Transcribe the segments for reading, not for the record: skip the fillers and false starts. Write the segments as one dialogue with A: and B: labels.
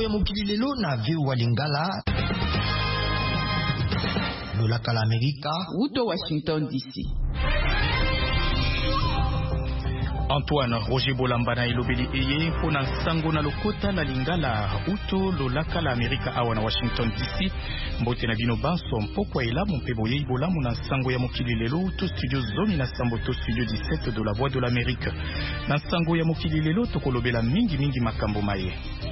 A: ya mokili lelo na VOA Lingala. Lolaka la Amerika.
B: Uto Washington DC.
C: Antoine Roger Bolamba na elobeli eye pona sango na lokota la Lingala uto lolaka la Amerika awa na Washington DC. Mbote na bino banso mpokwa elamu mpe boye ibolamu na sango ya mokili lelo to studio zomi na sambo to studio 17 de la Voix de l'Amérique. Na sango ya mokili lelo tokolobela mingi makambo maye.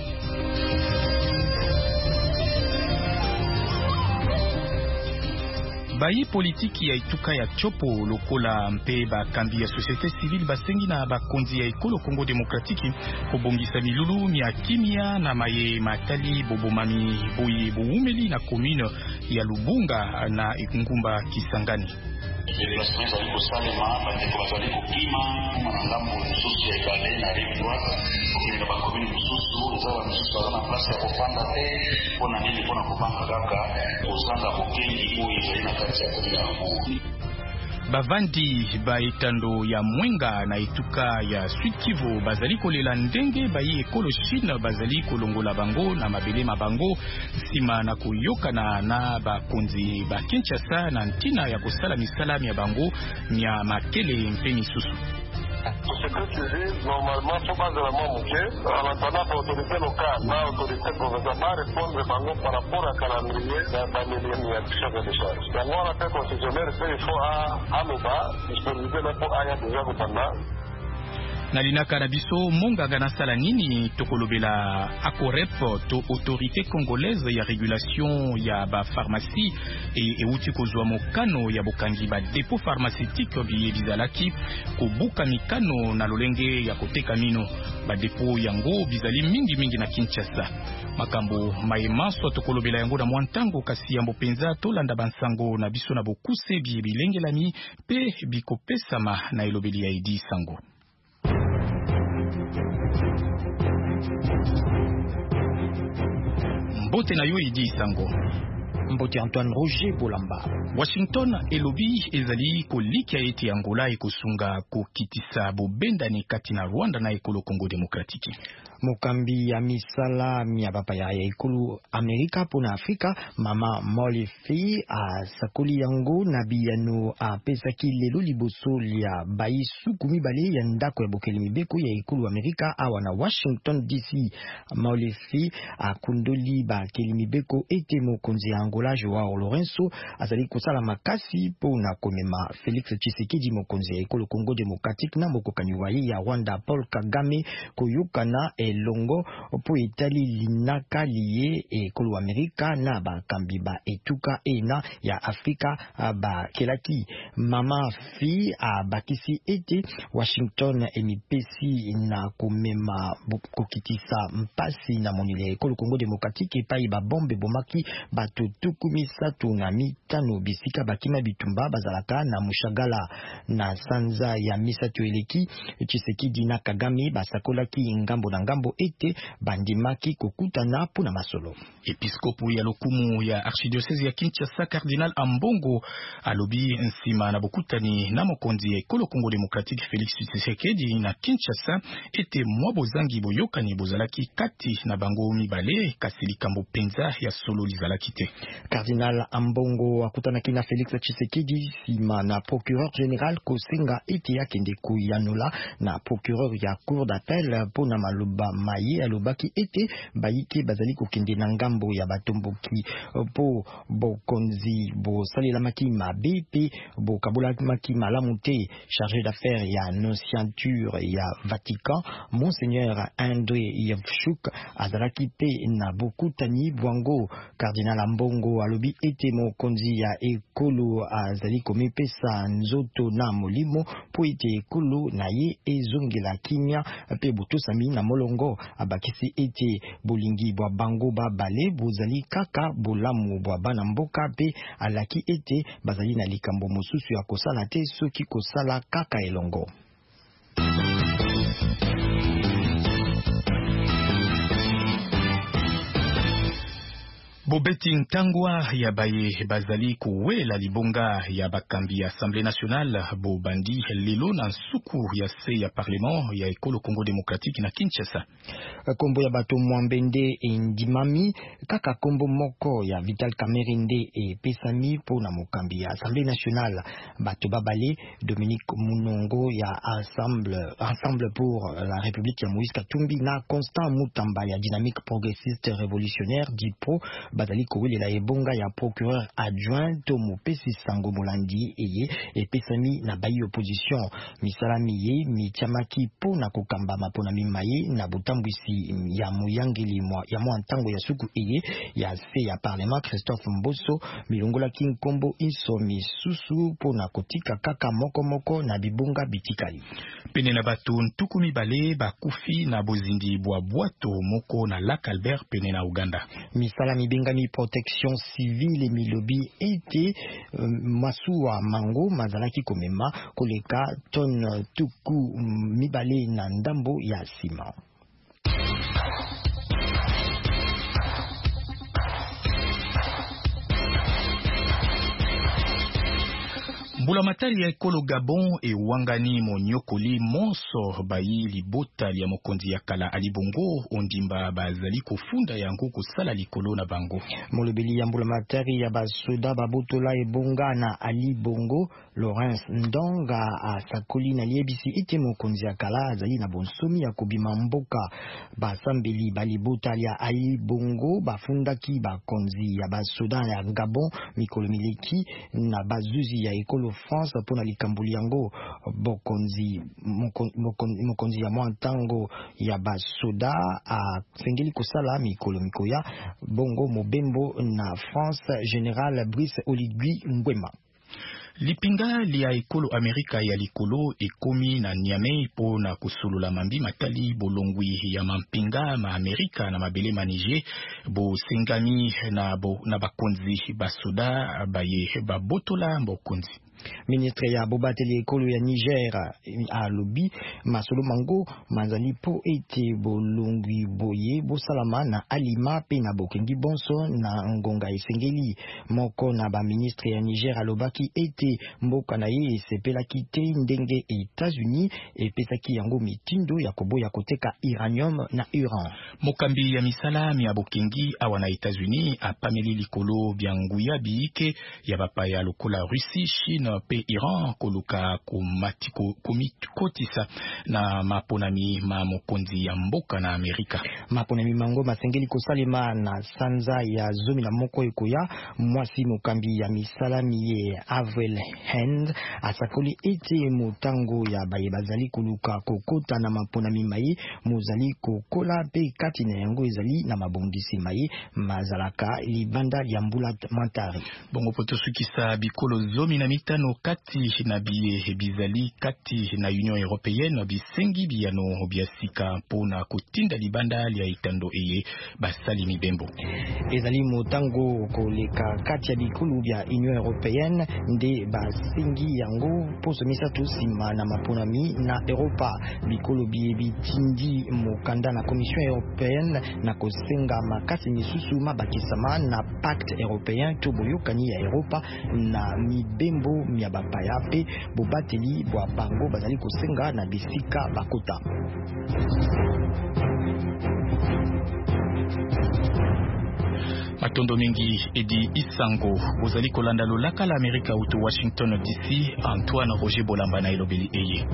C: Bayi politiki ya ituka ya chopo lokola mpe bakambi ya société civile basengi na bakonzi ya ekolo Congo Démocratique kobongisa milulu mia kimia na maye matali bobomami boye boumeli na commune ya Lubunga na ngumba Kisangani.
D: Déplacement za liko salema bandeko bazali kokima mwanangambo mususu ya Kale na rive droite kokimina bakomini mususu eza wa mususu aza na place ya kopanda te mpona nini mpona kopanga kaka kozanga bokengi oyo ezali na kati ya komina ya Lubunga.
C: Bavandi ba etando ya Mwenga na etuka ya Sud Kivu bazali kolela ndenge bayi ekolo Chine bazali kolongola bango na mabele mabango sima na kuyokana na bakonzi ba Kinshasa na ntina ya kosala misalami ya bango mia makele mpe misusu.
E: Société civile, normalement, faut pas vraiment moucher. En attendant, l'autorité locale, l'autorité provinciale répondre par rapport à calendrier d'un million de chefs de charge. Donc, on a fait concessionnaire, il faut à Loba, disponibilité là pour Aya déjà pendant.
C: Nalinaka na biso mongaga na sala nini tokolobela Acorep to autorité congolaise ya régulation ya ba pharmacie et euti kozwa mokano ya bokangi ba dépôt pharmaceutique bizalaki kobuka mikano na lolenge ya koteka mino ba dépôt yango bizali mingi na Kinshasa. Makambo mayemanso tokolobela yango na mwantango kasi yambo penza tolanda bansango na biso na bokuse bilengelami pe bikopesama na elobeli ya Edi Sango. Mbote na yo Edi Sango.
A: Mbote Antoine Roger Bolamba.
C: Washington elobi ezali koliki ya eti Angola ekosunga kokitisa bobendani kati na Rwanda na ekolo Congo Démocratique.
A: Mokambi ya misala mia bapa ya ekolo Amerika pona Afrika mama Molefi a sakoli yango na biyano a pesaki lelo liboso ya baisu kumibale ya ndako ya bokeli mibeko ya ekolo Amerika awa na Washington DC. Molefi a kundoli ba keli mibeko ete mokonzi ya Angola Joao Lourenço azali kosala makasi pona komema Félix Tshisekedi mokonzi ya ekolo Congo Démocratique na mokokani waye ya Rwanda Paul Kagame koyokana elongo po etali linaka liye ekolo Amerika na bakambi ba etuka ena ya Afrika ba kelaki. Mama fi bakisi ete Washington emipesi na komema kokitisa mpasi na monile ekolo Congo Démocratique epai ba bombe bomaki bato tukumisatu na mitano bisika bakima bitumba bazalaka na mushagala na sanza ya misatu eleki. Tshisekedi na Kagame basakolaki ngambo na ngambo ete bandimaki kokutana puna masolo.
C: Episkopu ya lokumu ya archidiocese ya Kinshasa Cardinal Ambongo alobi nsima na bokutani na mokonzi ya ekolo Congo Démocratique Félix Tshisekedi na Kinshasa ete mwabozangi boyokani bozalaki kati na bango mibale kasi likambo penza ya solo lizalaki te.
A: Cardinal Ambongo akutanaki na Félix Tshisekedi sima na procureur général kosenga ete yakende kuyanula na procureur ya cour d'appel pona maloba maye alobaki ete bayike bazali kokende na ngambo ya batomboki po bokonzi bosalela maki mabe pe bokabola maki malamu te. Chargé d'affaires ya nonciature ya Vatican Monseigneur André Yevchuk azalaki pe na bokutani bwango. Cardinal Ambongo alobi ete mokonzi ya ekolo azali komipesa nzoto na molimo po ete ekolo na ye ezongela kimia pe botosami na molongo. Abakisi ete bolingi bwa bango babale bozali kaka bolamu bwa bana mboka pe alaki ete bazali na likambo mosusu ya kosala te soki kosala kaka elongo.
C: Bobeti Ntangwa ya baye bazali kuwela libonga ya bakambi ya Assemblée nationale bobandi lelo na suku ya se ya parlement ya ekolo Congo démocratique na Kinshasa.
A: Kombo ya bato Mwambende Ndimami kaka kombo moko ya Vital Kamerinde e pesami po na mokambi ya Assemblée nationale bato babale Dominique Munongo ya Ensemble pour la République ya Moïse Katumbi na Constant Mutamba ya Dynamique progressiste révolutionnaire DIPRO bazali kowele la ebonga ya procureur adjoint Tomo Pesi Sango Molandi eye e pesami na bayi opposition misalami ye mitiamaki po na kokamba mapona mimaye na butambwisi ya muyangeli ya mwantango ya suku eye ya se ya parlement Christophe Mboso milongola kinkombo insomi susu po na kotika kaka moko na bibunga bitikali
C: pene na bato ntuku mibale bakufi na bozindi bwa bwato moko na Lac Albert pene na Uganda.
A: Misala mibengami protection civile milobi ete masuwa mango mazalaki komema koleka ton tuku mibale na ndambo ya sima.
C: Mbula matari ya ekolo Gabon e wangani monyokoli monso bayi libota ya mokonzi ya kala Ali Bongo ondimba bazali kofunda yango kosala likolo na bango.
A: Molobeli ya mbula matari ya basoda babotola ebonga na Ali Bongo Lawrence Ndonga asakoli na liebisi ete mokonzi ya kala azali na bonsomi ya kobima mboka basambeli balibota ya Ali Bongo bafundaki bakonzi ya basoda ya Gabon mikolo mileki na bazuzi ya ekolo France pona likambuli yango bokonzi mokonzi ya mwantango ya basoda a sengeli kosala mikolo mikoya bongo mobembo na France General Brice Oligui Nguema.
C: Lipinga lia ekolo Amerika ya likolo ekomi na Niamey po na kusulula mambi matali bolongwi ya mampinga ma Amerika na mabele manije bo sengami na bakonzi basoda baye babotola mbokonzi.
A: Ministre ya bobateli ekolo ya Niger a lobi masolo mango manzali po ete bolongwi boye bosalama na alima pe na bokengi bonso na ngonga esengeli moko na ba ministre ya Niger alobaki ete mboka na ye esepelaki te ndenge États-Unis epesaki yango mitindo ya koboya koteka uranium na uran.
C: Mokambi ya misala mi abokengi awana États-Unis apameli likolo byanguya biike ya bapaya lokola Russie, Chine pe Iran koluka komitukotisa na maponami ma mokonzi ya mboka na Amerika.
A: Maponami mango masengeli kosalema na sanza ya zomi na moko ekoya mwasi mokambi ya misala miye Avril Hand asakoli ete motango ya baye bazali koluka kokota na maponami maye mozali kokola pe kati na yango ezali na mabongisi maye mazalaka libanda ya mbula mantari.
C: Bongo potosukisa bikolo zomi na mitano kati na biye bizali kati na Union Européenne bisengi biyano biasika pona kotinda libanda lia itando eye basali mibembo.
A: Ezali motango koleka kati ya bikulu bya Union Européenne nde basengi yango poso misatu sima na maponami na Europa bikulu biye bitindi mokanda na Commission Européenne na kosenga makasi misusu mabakisama na Pacte Européen to boyokani ya Europa na mibembo ya bapaya pe bobateli bwa bango bazali kosenga na bisika bakota.
C: Matondo mingi edi isango ozali kolanda lolaka la Amerika uto Washington DC. Antoine Roger Bolamba na elobeli eye.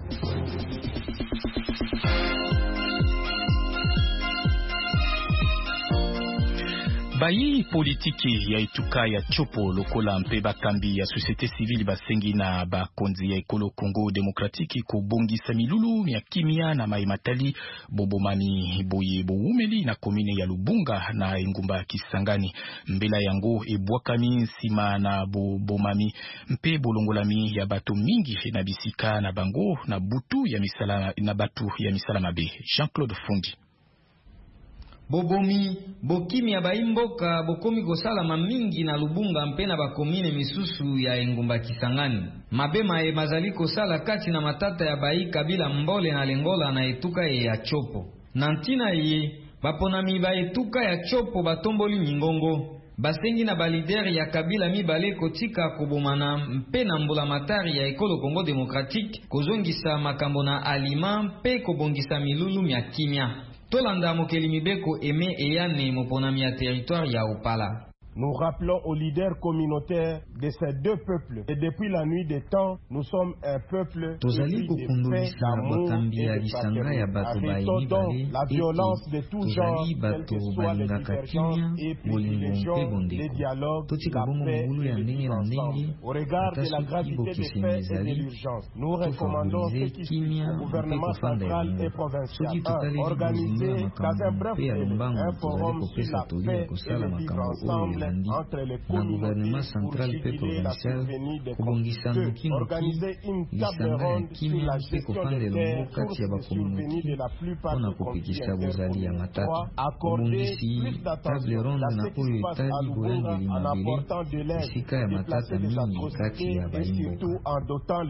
C: Bayi politiki ya ituka ya chopo lokola mpe bakambi ya société civile basengi na bakonzi ya ekolo Congo démocratique kobongisa milulu ya kimia na maimatali bobomami boye boumeli na komine ya Lubunga na engumba Kisangani. Mbela yango ebwakami nsima na bobomami mpe bolongolami ya bato mingi na bisika na bango na butu ya misala na batu ya misala mabe. Jean-Claude Fundi.
F: Bobomi, bokimi ya baimboka, bokomi kosalama mingi na Lubunga mpe na bakomine misusu ya engumba Kisangani. Mabema e mazali kosala kati na matata ya bayi kabila mbole na lengola na etuka ya chopo. Nantina ye, baponami baetuka ya chopo batomboli mingongo. Basengi na balider ya Kabila mibale kotika kobomana mpe na mbulamatari ya ekolo Congo Démocratique kozongisa makambo na alima mpe kobongisa milulu mya kimia. Tolanda mokeli mibeko Aimé Eyane moponami ya territoire ya Opala.
G: Nous rappelons aux leaders communautaires de ces deux peuples et depuis la nuit des temps, nous sommes un peuple
F: tozali kokundolisa bakambi ya lisanga ya bato bayi
G: la violence de tout genre,
F: tozali bato balingaka kimia bolingo mpe bondeko totika bongo mongulu ya ndenge na ndenge ata soki bokeseni ezali tofavorize kimia mpe kofanda elongo soki totaleli bozima ya makambo mpe ya lombango tozali kopesa toli ya kosala makambo oyo na gouvernement central pe provincial kubongisa noki lisanga ya kimia mpe kofanda elongo kati ya bakomuniti mpona kopekisa bozali ya matata kubongisi table ronde na oyo etali boyangeli mabele esika ya matata mingi kati ya baimboka.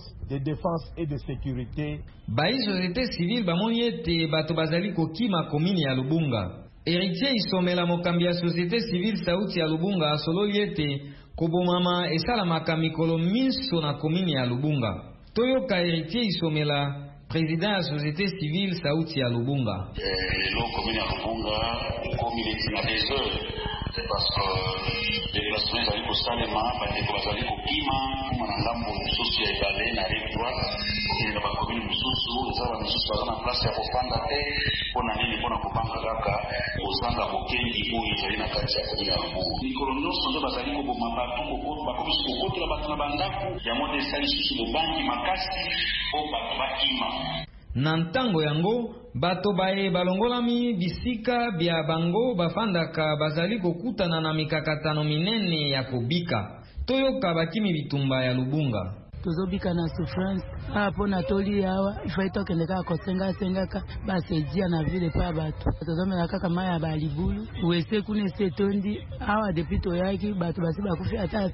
F: Bayi société civile bamoni ete bato bazali kokima komini ya Lubunga. Héritier isomela mokambi ya société civile sauti ya Lubunga asololi ete kobomama esalamaka mikolo miso na komini ya Lubunga. Toyoka Héritier isomela président ya société civile sauti ya Lubunga.
D: Lelo komini ya Lubunga community na deseur c'est parce que les placements ezali kosalema bandeko bazali kokima kuma na ngambo mosusu ya ebale na rive droite kokende na bakomini mosusu eza bamisusu baza na place ya kofanda te mpona nini mpona kobanga kaka kozanga bokengi oyo ezali na kati ya komini ya Lubunga. Mikolo nyonso nde bazali koboma bato bakomisi kokotola bato na bandako yango nde esali susu bobangi makasi po bato bakima.
F: Na ntango yango bato baye balongolami bisika bya bango bafandaka bazali kokutana na mikakatano minene ya kobika. Toyoka bakimi bitumba ya Lubunga.
H: Tuzobika na souffrance hapo na toli hawa ifaito kendeka kosenga ka basejia na vile pa bato tuzomela kaka maya balibulu wese kune setondi hawa depito yaki bato basiba kufi ata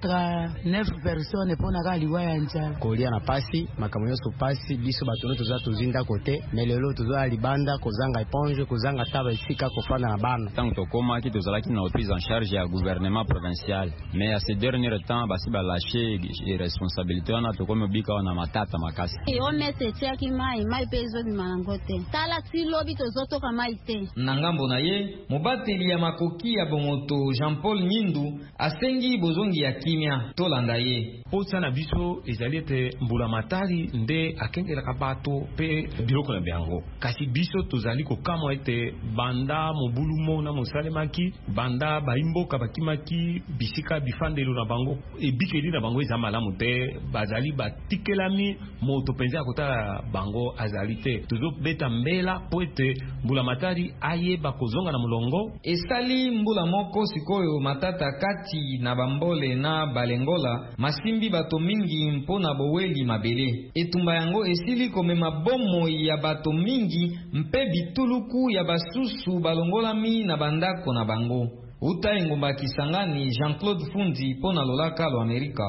H: 9 personnes pona ka liwa ya njala
A: kolia na pasi makamoyo so pasi biso bato no tuza tuzinda kote melelo tuza libanda kozanga éponge kozanga taba isika kofana na bana
I: tant tokoma ki tozalaki na prise en charge ya gouvernement provincial mais à ces derniers temps basiba lâcher responsabilité na comme bika wana matata makasi
J: yo message ya kimai mai pezo ni mangote tala si lobi tozoto kama ite
F: nangambo na ye mobateli ya makoki ya bomoto Jean-Paul Mindu asengi bozongi ya kimia tolanda ye
K: posa na biso ezalite mbula matari nde akengela kabato pe biloko na biango kasi biso tozali kokama ete banda mobulu mona mosalemaki banda baimboka bakimaki bisika bifandelo na bango ebikeli na bango ezamala te bazali batikelami moto penza ya kotala bango azali te tozobeta mbela po ete mbula matari ayeba kozonga na mulongo
F: esali mbula moko sikoyo matata kati na bambole na balengola masimbi bato mingi mpona boweli mabele etumba yango esili komema bomo ya bato mingi mpe bituluku ya basusu balongolami na bandako na bango uta engomba Kisangani Jean-Claude Fundi pona lolaka lo Amerika.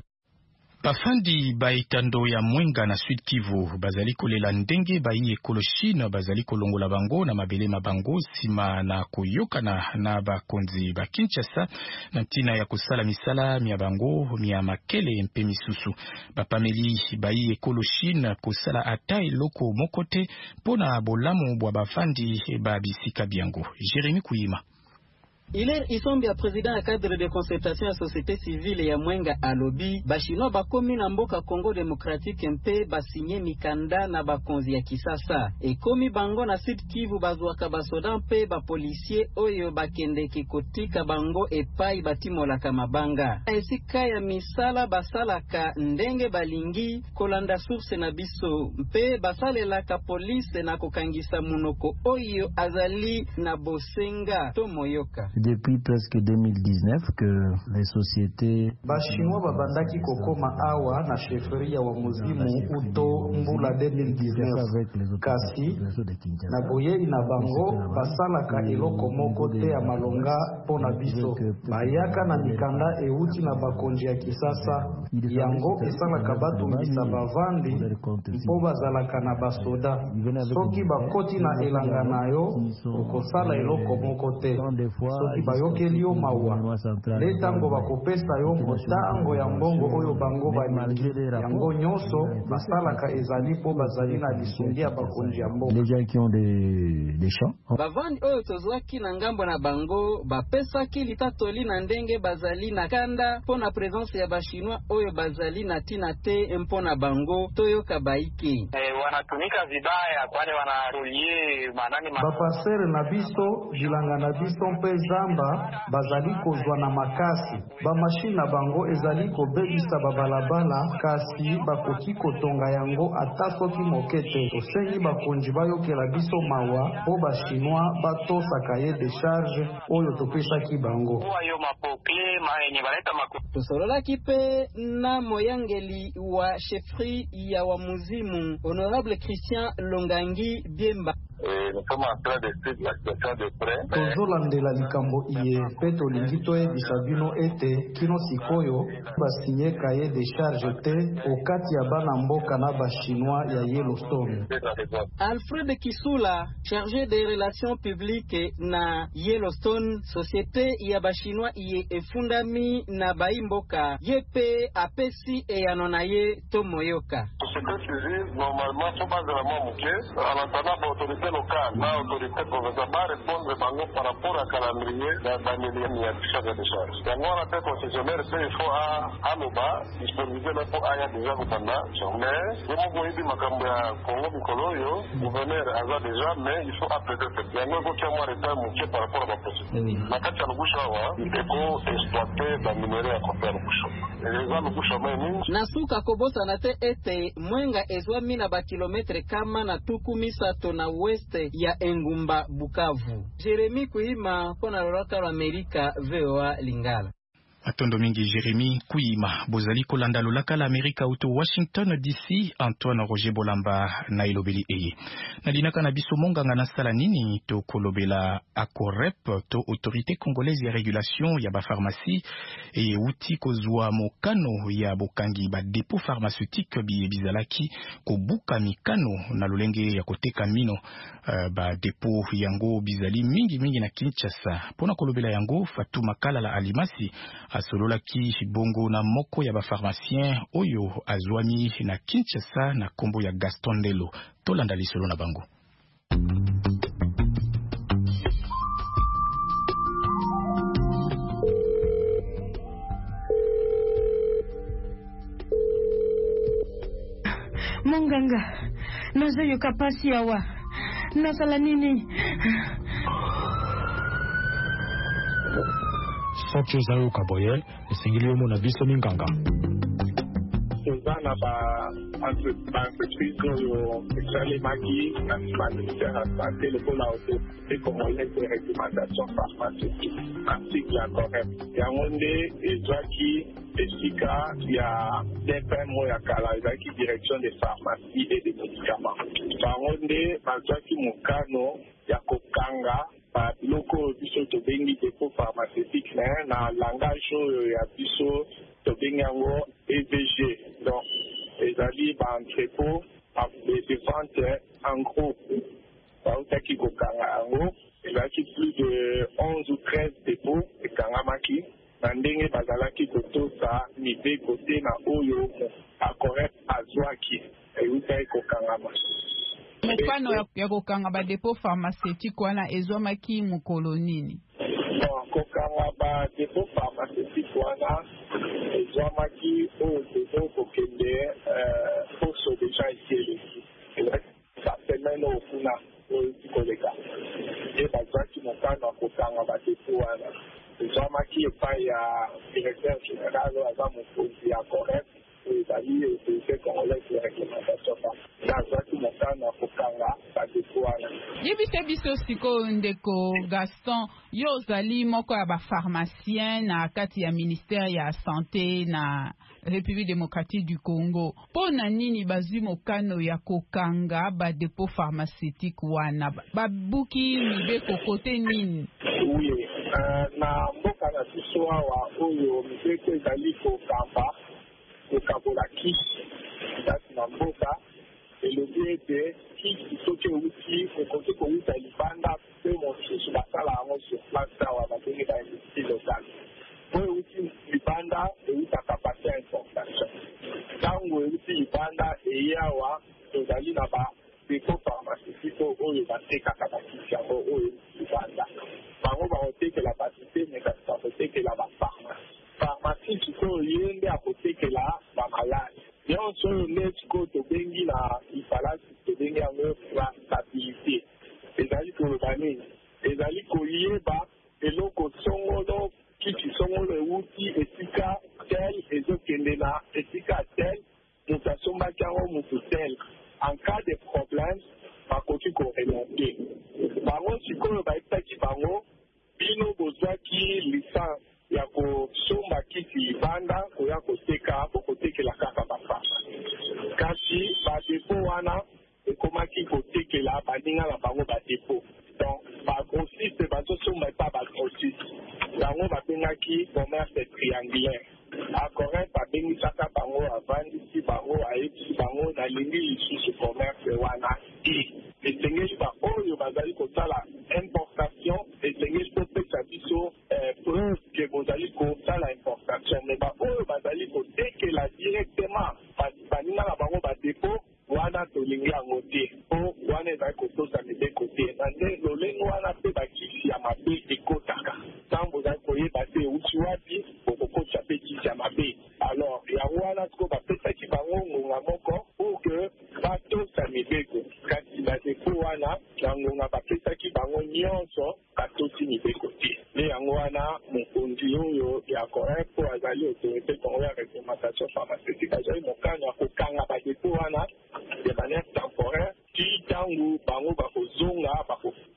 C: Bafandi baitando ya Mwenga na Sud Kivu bazali kolela ndenge bayi ekolo Chine bazali kolongola bango na mabele mabango sima na koyokana na bakonzi ba Kinshasa na ntina ya kosala misala mia bango mia makele mpe misusu bapameli bayi ekolo Chine kosala ata eloko mokote pona bolamu bwa bafandi ba bisika biango. Jérémy Kuyima.
L: Hilaire Isombi ya président ya cadre de concertation ya société civile ya Mwenga alobi bashino bakomi na mboka Congo Démocratique mpe basinye mikanda na bakonzi ya kisasa ekomi bango na Sud Kivu bazwaka basoda mpe bapolisier oyo bakendeki kotika bango epai batimolaka mabanga esika ya misala basalaka ndenge balingi kolanda source na biso mpe basalelaka police na kokangisa munoko oyo azali na bosenga to moyoka
F: depuis presque 2019 que les sociétés
M: bashinois babandaki kokoma awa na chefferia wa muzimu uto mbula 2019 kasi na boyeli na bango basalaka eloko moko te ya malonga pona biso bayaka na mikanda euti na bakonzi ya kisasa yango esalaka batungisa bavandi mpo bazalaka na basoda soki bakoti na elanga na yo okosala eloko moko te soki bayokeli yo mawa le tango bakopesa yo motango ya mbongo oyo bango balingi yango nyonso basalaka ezali mpo bazali na lisungi ya bakonzi ya mboka
L: bavandi oyo tozwaki na ngambo na bango bapesaki litatoli na ndenge bazali na kanda mpo na presence ya bashinois oyo bazali na tina te mpo na bango toyoka baike
E: wanatumika vibaya kwani wanarolie manani
M: baparcele na biso bilanga na biso mpe zamba bazali kozwa na makasi bamashine na bango ezali kobebisa babalabala kasi bakoki kotonga yango ata soki moke te tosengi bakonzi bayokela biso mawa mpo bashinois batosaka ye decharge oyo topesaki bango
L: tosololaki mpe na moyangeli wa chefferie ya wa muzimu honorable Christian Longangi Biemba.
M: tozolandela likambo iye mpe tolingi toyebisa bino ete kino sikoyo basinye kaye de charge te okati ya bana mboka na bachinois ya Yellowstone.
L: Alfred Kisula, chargé des relations publiques na Yellowstone, société ya bachinois iye efundami na baimboka yepe apesi eyanona ye tomoyoka.
E: Société civile normalement faut pas vraiment muke en attendant autorité locale na autorité provinciale ba répondre bango par rapport à calendrier dans les ya charge de charge. Yango na tête concessionnaire c'est il faut aloba disponible na pour aya déjà kupanda mais comme vous dites makambo ya Congo Bikoloyo gouverneur aza déjà mais il faut appeler cette yango ko kia moi retard muke par rapport à la procédure. Makati ya lugusha wa eko exploiter la minerai ya kopia lugusha. Les lugusha meni
L: nasuka kobosa na te ete mwenga ezwami na bakilometre kama na tuku misato na weste ya Engumba Bukavu. Jeremy Kuima pona loraka la Amerika VOA Lingala.
C: Atondo mingi Jeremy Kuima bozali kolanda lolaka la Amerika uto Washington DC. Antoine Roger Bolamba na ilobeli eye na linaka na biso monganga na sala nini to kolobela akorep to autorité congolaise ya régulation ya ba pharmacie et uti kozwa mokano ya bokangi ba dépôt pharmaceutique bizalaki kobuka mikano na lolenge ya koteka mino ba dépôt yango bizali mingi na Kinshasa pona kolobela yango Fatuma Kala la Alimasi asololaki bongo na moko ya ba pharmacien oyo azwami na Kinshasa na kombo ya Gaston Ndelo tolanda lisolo na bango.
N: Monganga nazoyo kapasi yawa nasala nini
O: soki ozayo kaboye esengeli yo mona biso minganga
E: na entreprise oyo esalemaki na ministère ya santé lokola autorité congolaise de réglementation pharmaceutique article ya correct yango nde ezwaki esika ya DPM ya kala ezalaki direction de pharmacie et de médicaments bango nde bazwaki mokano ya kokanga biloko biso tobengi dépôt pharmaceutique na langage oyo ya biso tobengi yango EVG. Donc ezali ba entrepôt de vente en gros bautaki kokanga yango ezalaki plus de 11 ou 13 dépôts ekangamaki na ndenge bazalaki kotosa mibe kote na oyo akorep azwaki eutaki kokangama.
B: Mfano ya kokanga ba dépôt pharmaceutique wana ezwamaki mokolo nini?
E: Kokanga ba dépôt pharmaceutique wana ezwamaki oyo tozo kokende poso déjà ici sa semaine oyo kuna oyo tikoleka e bazwaki mokano ya kokanga ba dépôt wana ezwamaki epai ya directeur général oyo aza mokonzi ya correct ezali autorité congolaise de réglementation nazwaki mokano ya kokanga ba dépôt wana
B: Yebise biso siko ndeko Gaston yo zali moko ya ba pharmacien na kati ya ministère ya santé na République démocratique du Congo. Pona nini bazwi mokano ya kokanga ba dépôt pharmaceutique wana babuki mibeko kote nini?
E: Oui, na mboka na biso awa oyo mibeko ezali kokamba kokabola kisi kati na mboka elobi ete kisi soki euti ekoki kouta libanda mpe mosusu basala yango sur place awa babengi ba industrie locale oyo euti libanda eutaka pate ya importation ntango euti libanda eye awa tozali na badépôt pharmaceutique oyo batekaka bakisi yango oyo euti libanda bango bakotekela bato te me kasi bakotekela bapharmacie pharmacie sikoyo ye nde akotekela bamaladi nyonso oyo nde sikoyo tobengi na ifalasi tobengi yango traçabilité ezali koloba nini ezali koyeba eloko songolo kisi songolo euti esika tel ezokende na esika tel moto asombaki yango moto tel en cas de problème bakoki koremonte bango sikoyo bayebisaki bango bino bozwaki licence ya kosomba kisi libanda koya koteka bokotekela kaka bapharmacie kasi badepo wana ekomaki kotekela baninga na bango badepo donc bagrossiste bazosomba epa bagrossiste yango babengaki commerce triangulaire acorrect babengisaka bango avandisi bango ayebisi bango nalingi lisusu commerce wana esengeli baoyo bazali kosala importation esengeli kopesa biso preuve ke bozali kosala importation me baoyo bazali kotekela directement baninga na bango badepo wana tolingi yango te po wana ezali kotosa mibeko te na nde lolenge wana mpe bakisi ya mabe ekotaka ntango bozali koyeba te euti wapi bokokotisa mpe kisi ya mabe alors yango wana siko bapesaki bango ngonga moko pour ke batosa mibeko kasi badepo wana na ngonga bapesaki bango nyonso batosi mibeko te nde yango wana mokonzi oyo ya correct po azali autorité congo ya réglementation pharmaceutique azali mokano ya kokanga badepo wana de manière temporaire ti ntango bango bakozonga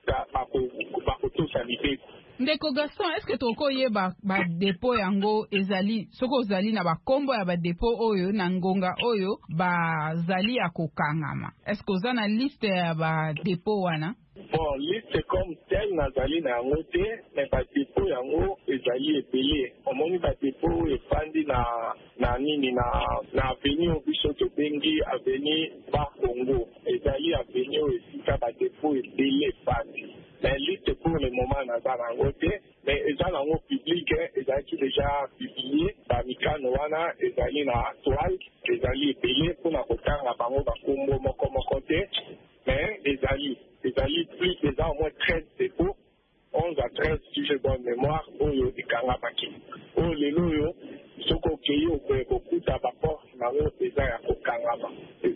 E: bakotosa mibeko.
B: Ndeko Gaston, est-ce que tokoyeba badepo yango ezali soko ozali na bakombo ya badepo oyo na ngonga oyo bazali ya kokangama? Est-ce que oza na liste ya badepo wana?
E: Bon, liste comme tel nazali na yango te, mais badepo yango ezali ebele. Omoni badepo oyo efandi na nini na avenue oyo biso tobengi avenue Bakongo. Ezali avenue oyo esika badepo ebele efandi. Mais liste pour le moment naza nango te, mais eza nango public ezalaki déjà publié bamikano wana ezali na toile ezali ebele mpona kotanga bango bakombo moko te, mais ezali plus eza au moins 13 dépôts 11 à 13 si j'ai bonne mémoire oyo ekangabaki oyo lelo oyo soki okei okoye kokuta baporte nango eza ya kokangama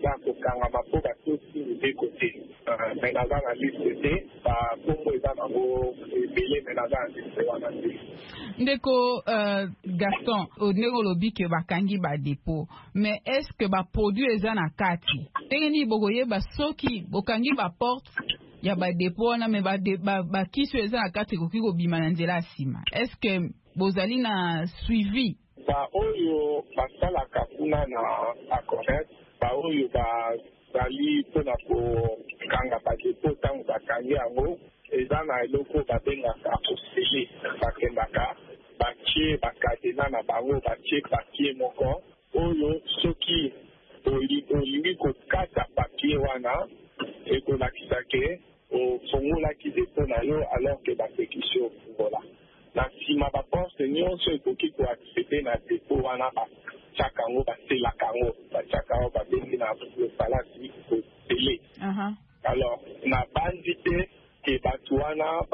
E: mpo batosi mibeko te me naza na liste te bakombo eza nango ebele me naza na liste wana te.
B: Ndeko Gaston, ndenge olobi ke bakangi badepo, mais est-ce que baproduit eza na kati ndenge nini bokoyeba soki bokangi baporte ya badepo wana me bakisi eza na kati ekoki kobima na nzela ya nsima? Est-ce que bozali na suivi?
E: Baoyo basalaka kuna na acorrect baoyo bazali mpona kokanga badepo ntango bakangi yango eza na eloko babengaka osele bakendaka batie bakadena na bango batie papie moko oyo soki olingi kokata papie wana ekolakisa ke ofungolaki depo na yo alors ke batekisi ofungola na nsima baporte nyonso ekoki koaccede na depo wana batiaka yango baselaka yango batiaka yango babengi na lopalasi kotele alors na bandi te ke bato wana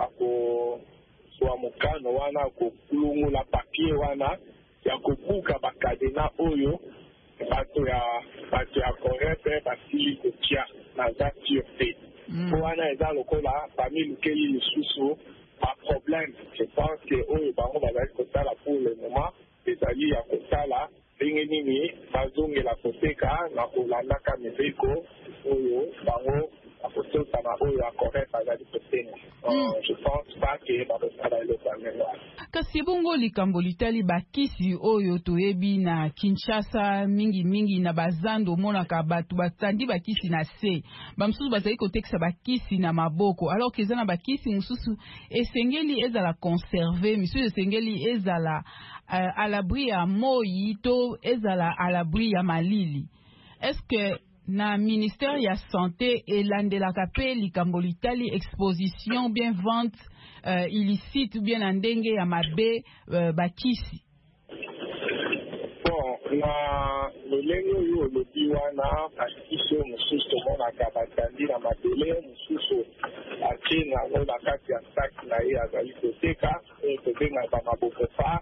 E: bakozwa mokano wana kokulungula papie wana ya kobuka bakadena oyo bato ya correct basili kotia naza sur te po wana eza lokola bamilukeli lisusu baproblème je pense ke oyo bango bazali kosala pour le moment ezali ya kosala ndenge nini bazongela koteka na kolandaka mibeko oyo bango tokotana oyo acorrect azali kotenga. Je pense pas que bakosala eloko ya ndenge wana.
B: Kasi bongo likambo litali bakisi oyo toyebi na Kinshasa mingi na bazando monaka batu batandi bakisi na se bamususu bazali kotekisa bakisi na maboko alors que ezana bakisi mususu esengeli ezala conserver misusu esengeli ezala à l'abri ya moi to ezala à l'abri ya malili. Est-ce que na ministère ya santé elandelaka pe likambo litali exposition bien vente illicite ou bien ndenge ya mabe bakisi?
E: Bon, na lolenge oyo olobi wana bakisi oyo mosusu tomonaka batandi na mabele mosusu ake nango na kati ya staki na ye azali koteka oyo tobenga bamaboko pa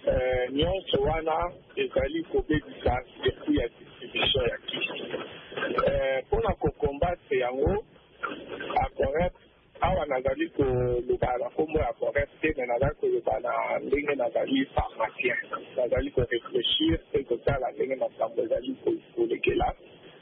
E: nyonso wana ezali kobebisa circuit ya distribution ya kisi. Mpona kokombate yango acorrect awa nazali koloba na kombo ya correct te me nazali koloba na ndenge nazali pharmacien nazali koreflechir mpe kotala ndenge makambo ezali kolekela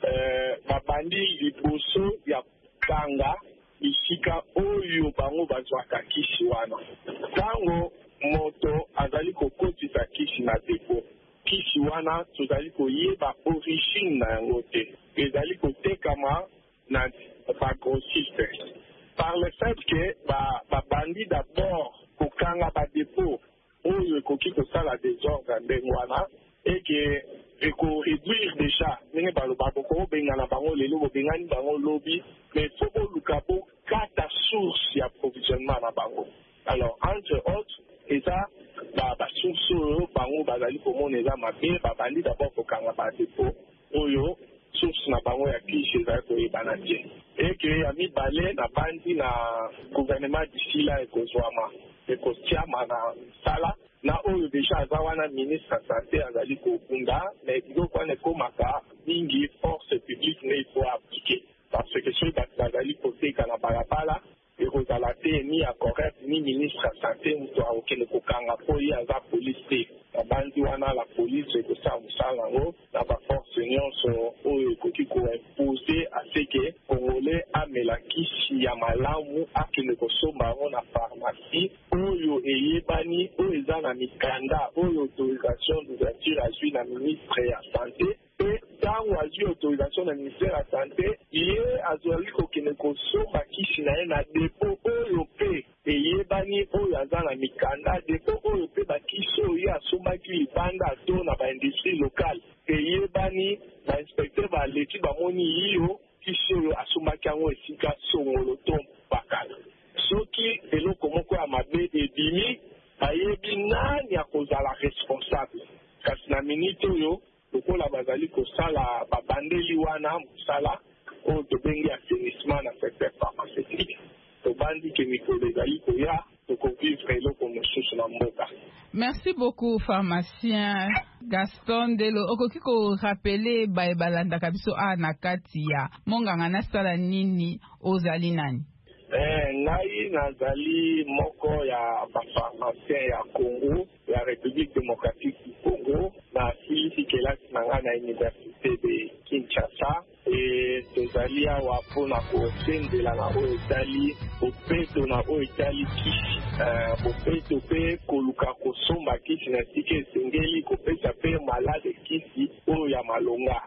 E: babandi liboso ya kanga bisika oyo bango bazwaka kisi wana ntango moto azali kokotisa kisi na depo kisi wana tozali koyeba origine na yango te ezali kotekama na bagrossiste par le fait que babandi d'abord kokanga badepo oyo ekoki kosala désordre ndenge wana et que ekoréduire déjà ndenge baloba bokobengana bango lelo bobengani bango lobi mais fo boluka bokata source ya approvisionnement na bango. Alors entre autres eza basource oyo bango bazali komona eza mabe babandi d'abord kokanga badepo oyo source na bango ya kisi ezali koyebana te eke ya mibale na bandi na gouvernement disila ekozwama ekotiama na sala na oyo deja aza wana ministre ya santé azali kokunda mais biloko wana ekomaka mingi force publique ne ifo aplike parce que soki bato bazali koteka na balabala ekozala te ni ya correct ni ministre ya santé moto akokende kokanga mpo ye aza polise te na bandi wana la polise ekosala mosala yango na baforce nyonso oyo ekoki koimpose aseke congolais amela kisi ya malamu akende kosomba yango na pharmacie oyo eyebani oyo eza na mikanda oyo autorisation d'ouverture azwi na ministre ya santé pe ntango azwi autorisation na ministère ya santé ye azwali kokende kosomba kisi na ye na depo oyo mpe eyebani oyo aza na mikanda depo oyo mpe bakisi oyo ye asombaki libanda to na baindustrie locale eyebani bainspecteur baleki bamoni yiyo kisi oyo asombaki yango esika songolo to bakala soki eloko moko ya mabe ebimi bayebi nani akozala responsable kasi na minute oyo lokola bazali kosala babandeli wana mosala oyo tobengi assainissement na secteur pharmaceutique tobandi ke mikolo ezali koya tokovivre eloko mosusu na mboka.
B: Merci beaucoup pharmacien Gaston Delo. Okoki korapele baebalandaka biso na kati ya monganga nasala nini ozali nani?
E: Ngai nazali moko ya bapharmacien ya Congo ya République démocratique du Congo na silisi kelasi na ngai na université de Kinshasa e tozali awa mpona kosengela na oyo etali bopeto na oyo etali kisi bopeto mpe koluka kosomba kisi na esika esengeli kopesa mpe malade kisi oyo ya malonga.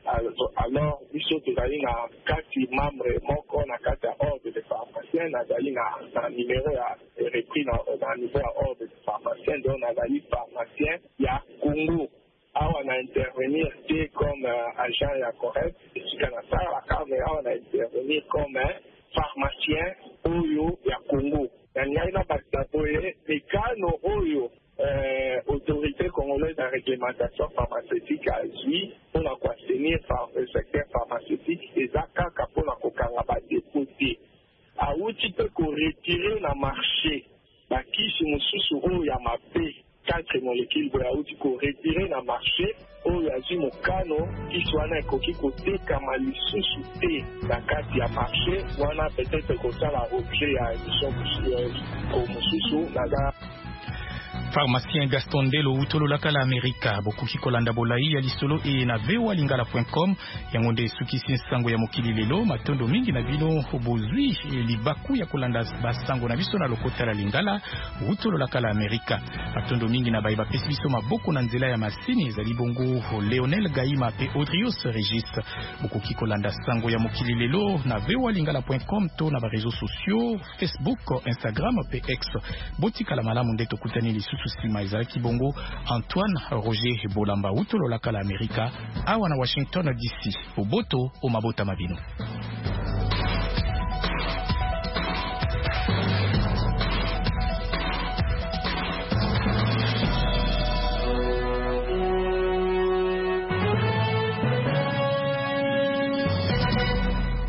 E: Alors biso tozali na kati membre moko na kati ya ordre de pharmacien nazali na numéro ya repris na niveau ya ordre de pharmacien donc nazali pharmacien ya Congo awa na intervenir te comme agent ya correct esika na salaka mais awa na intervenir comme pharmacien oyo ya Congo na ngai na bakita boye mekano oyo autorité congolaise de réglementation pharmaceutique azwi mpona koassainir le secteur pharmaceutique eza kaka mpona kokanga badepo te awuti mpe koretire na marché bakisi mosusu oyo ya mabe 4 molécule boye awuti koretire na marché oyo azwi mokano kisi wana ekoki kotekama lisusu te na kati ya marché wana peut-être kosala objet ya émission mosusu naza
C: Pharmacien Gaston Ndelo utolo lakala Amerika bokuki kolanda bolai ya lisolo e na vewa lingala.com yangonde sukisi nsango ya mokili lelo matondo mingi na bino obozwi libaku ya kolanda basango na biso na lokota la lingala utolo lakala Amerika matondo mingi na baiba pesi biso maboko na nzela ya masini za libongo Leonel Gaima pe Audrius Regis bokuki kolanda sango ya mokili lelo na vewa lingala.com to na ba réseaux sociaux Facebook, Instagram pe X botika la malamu ndeto kutani lisusu sima ezalaki bongo Antoine Roger Bolamba utolo lakala Amerika awa na Washington DC oboto o mabota mabino.